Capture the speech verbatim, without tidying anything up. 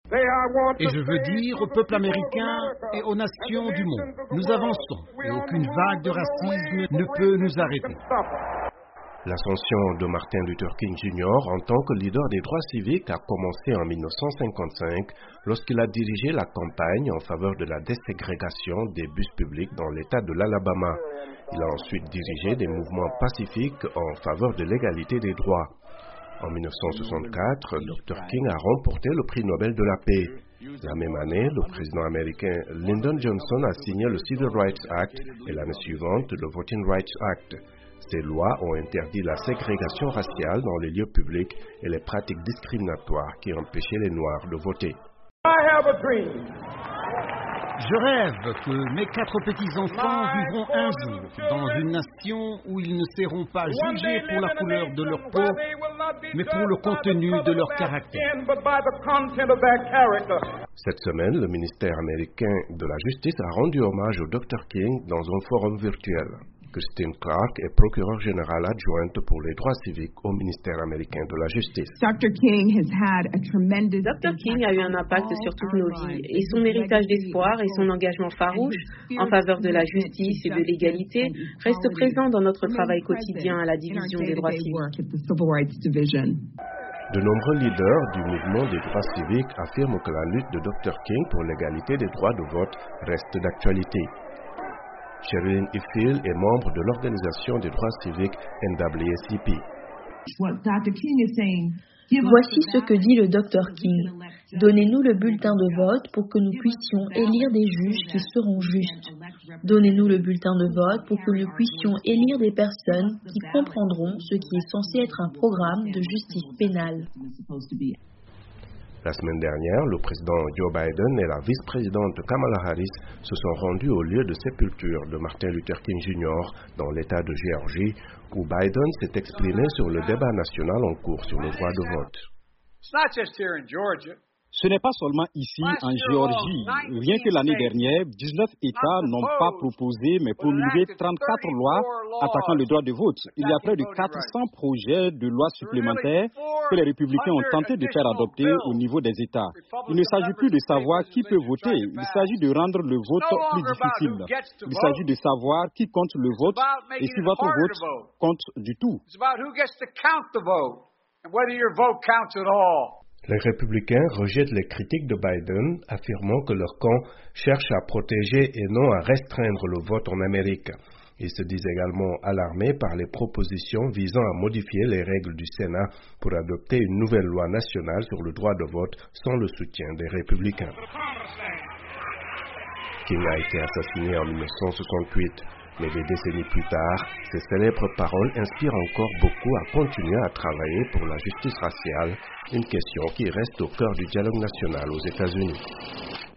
Et je veux dire au peuple américain et aux nations du monde, nous avançons et aucune vague de racisme ne peut nous arrêter. L'ascension de Martin Luther King junior en tant que leader des droits civiques a commencé en mille neuf cent cinquante-cinq lorsqu'il a dirigé la campagne en faveur de la déségrégation des bus publics dans l'État de l'Alabama. Il a ensuite dirigé des mouvements pacifiques en faveur de l'égalité des droits. En mille neuf cent soixante-quatre, docteur King a remporté le prix Nobel de la paix. La même année, le président américain Lyndon Johnson a signé le Civil Rights Act et l'année suivante le Voting Rights Act. Ces lois ont interdit la ségrégation raciale dans les lieux publics et les pratiques discriminatoires qui empêchaient les Noirs de voter. Je rêve que mes quatre petits-enfants vivront un jour dans une nation où ils ne seront pas jugés pour la couleur de leur peau, mais pour le contenu de leur caractère. Cette semaine, le ministère américain de la Justice a rendu hommage au docteur King dans un forum virtuel. Christine Clark est procureure générale adjointe pour les droits civiques au ministère américain de la Justice. docteur King has had a tremendous docteur King a eu un impact sur toutes nos vies et son héritage d'espoir et son engagement farouche en faveur de la justice et de l'égalité reste présent dans notre travail quotidien à la division des droits civiques. De nombreux leaders du mouvement des droits civiques affirment que la lutte de docteur King pour l'égalité des droits de vote reste d'actualité. Sherilyn Ifill est membre de l'organisation des droits civiques N double A C P. Voici ce que dit le docteur King. Donnez-nous le bulletin de vote pour que nous puissions élire des juges qui seront justes. Donnez-nous le bulletin de vote pour que nous puissions élire des personnes qui comprendront ce qui est censé être un programme de justice pénale. La semaine dernière, le président Joe Biden et la vice-présidente Kamala Harris se sont rendus au lieu de sépulture de Martin Luther King junior dans l'État de Géorgie, où Biden s'est exprimé sur le débat national en cours sur le droit de vote. Ce n'est pas seulement ici, en Géorgie. Rien que l'année dernière, dix-neuf États n'ont pas proposé, mais promulgué trente-quatre lois attaquant le droit de vote. Il y a près de quatre cents projets de lois supplémentaires que les républicains ont tenté de faire adopter au niveau des États. Il ne s'agit plus de savoir qui peut voter, il s'agit de rendre le vote plus difficile. Il s'agit de savoir qui compte le vote et si votre vote compte du tout. Les républicains rejettent les critiques de Biden, affirmant que leur camp cherche à protéger et non à restreindre le vote en Amérique. Ils se disent également alarmés par les propositions visant à modifier les règles du Sénat pour adopter une nouvelle loi nationale sur le droit de vote sans le soutien des républicains. King a été assassiné en mille neuf cent soixante-huit. Mais des décennies plus tard, ces célèbres paroles inspirent encore beaucoup à continuer à travailler pour la justice raciale, une question qui reste au cœur du dialogue national aux États-Unis.